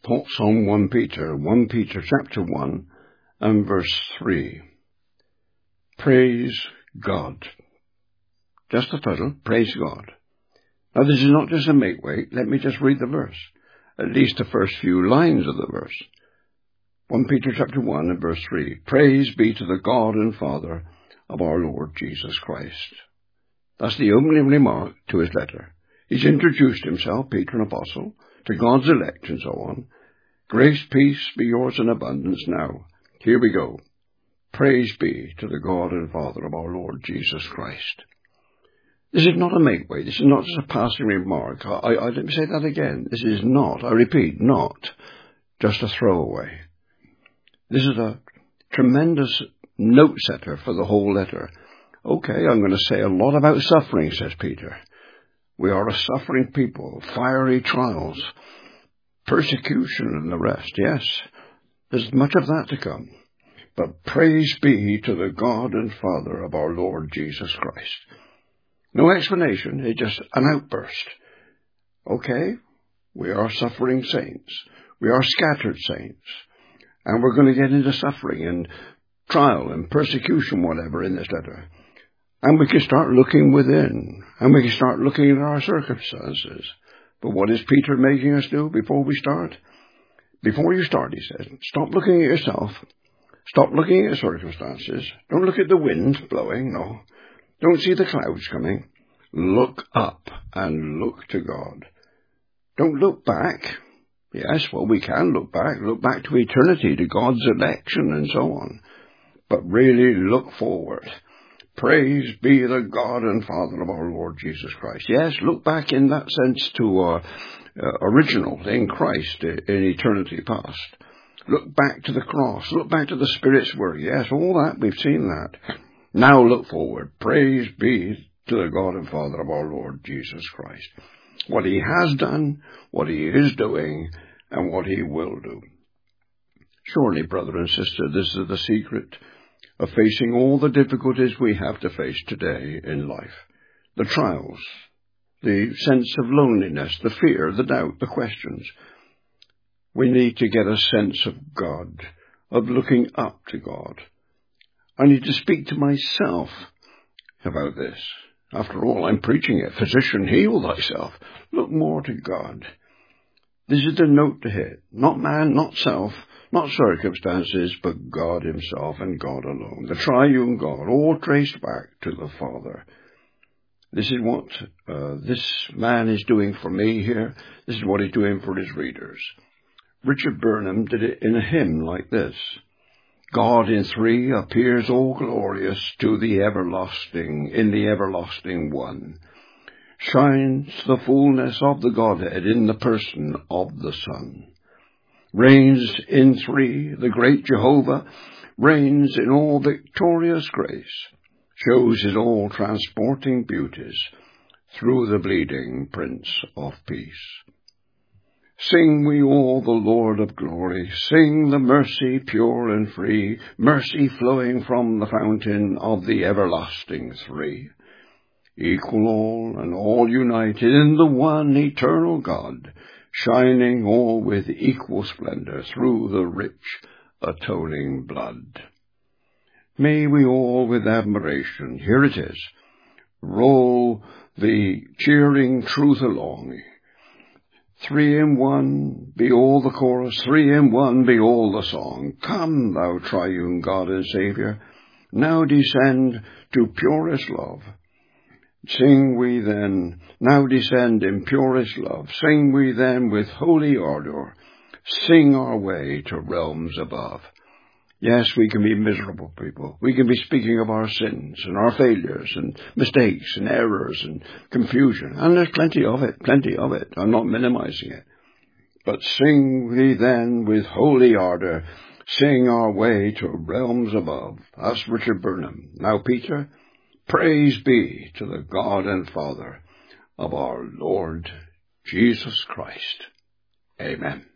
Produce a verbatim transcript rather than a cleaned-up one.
Thoughts on First Peter, First Peter chapter one and verse three. Praise God. Just the title, Praise God. Now this is not just a make-weight. Let me just read the verse. At least the first few lines of the verse. First Peter chapter one and verse three. Praise be to the God and Father of our Lord Jesus Christ. That's the opening remark to his letter. He's introduced himself, Peter, an apostle, to God's elect and so on. Grace, peace be yours in abundance now. Here we go. Praise be to the God and Father of our Lord Jesus Christ. This is not a make-weight. This is not just a passing remark. I, I, let me say that again. This is not, I repeat, not just a throwaway. This is a tremendous note setter for the whole letter. Okay, I'm going to say a lot about suffering, says Peter. We are a suffering people, fiery trials, persecution and the rest. Yes, there's much of that to come. But praise be to the God and Father of our Lord Jesus Christ. No explanation, it's just an outburst. Okay, we are suffering saints. We are scattered saints. And we're going to get into suffering and trial and persecution, whatever, in this letter. And we can start looking within, and we can start looking at our circumstances. But what is Peter making us do before we start? Before you start, he says, stop looking at yourself. Stop looking at your circumstances. Don't look at the wind blowing, no. Don't see the clouds coming. Look up and look to God. Don't look back. Yes, well, we can look back. Look back to eternity, to God's election and so on. But really look forward. Praise be the God and Father of our Lord Jesus Christ. Yes, look back in that sense to uh, uh, original in Christ in eternity past. Look back to the cross. Look back to the Spirit's work. Yes, all that, we've seen that. Now look forward. Praise be to the God and Father of our Lord Jesus Christ. What he has done, what he is doing, and what he will do. Surely, brother and sister, this is the secret of facing all the difficulties we have to face today in life. The trials, the sense of loneliness, the fear, the doubt, the questions. We need to get a sense of God, of looking up to God. I need to speak to myself about this. After all, I'm preaching it. Physician, heal thyself. Look more to God. This is the note to hit. Not man, not self, not circumstances, but God himself and God alone. The triune God, all traced back to the Father. This is what uh, this man is doing for me here. This is what he's doing for his readers. Richard Burnham did it in a hymn like this. God in three appears all glorious to the everlasting, in the everlasting one. Shines the fullness of the Godhead in the person of the Son. Reigns in three, the great Jehovah, reigns in all victorious grace, shows his all-transporting beauties through the bleeding Prince of Peace. Sing we all the Lord of glory, sing the mercy pure and free, mercy flowing from the fountain of the everlasting three. Equal all and all united in the one eternal God, shining all with equal splendor through the rich atoning blood. May we all with admiration, here it is, roll the cheering truth along. Three in one be all the chorus, three in one be all the song. Come, thou triune God and Saviour, now descend to purest love. Sing we then, now descend in purest love. Sing we then with holy ardour. Sing our way to realms above. Yes, we can be miserable people. We can be speaking of our sins and our failures and mistakes and errors and confusion. And there's plenty of it, plenty of it. I'm not minimizing it. But sing we then with holy ardour. Sing our way to realms above. That's Richard Burnham. Now, Peter, praise be to the God and Father of our Lord Jesus Christ. Amen.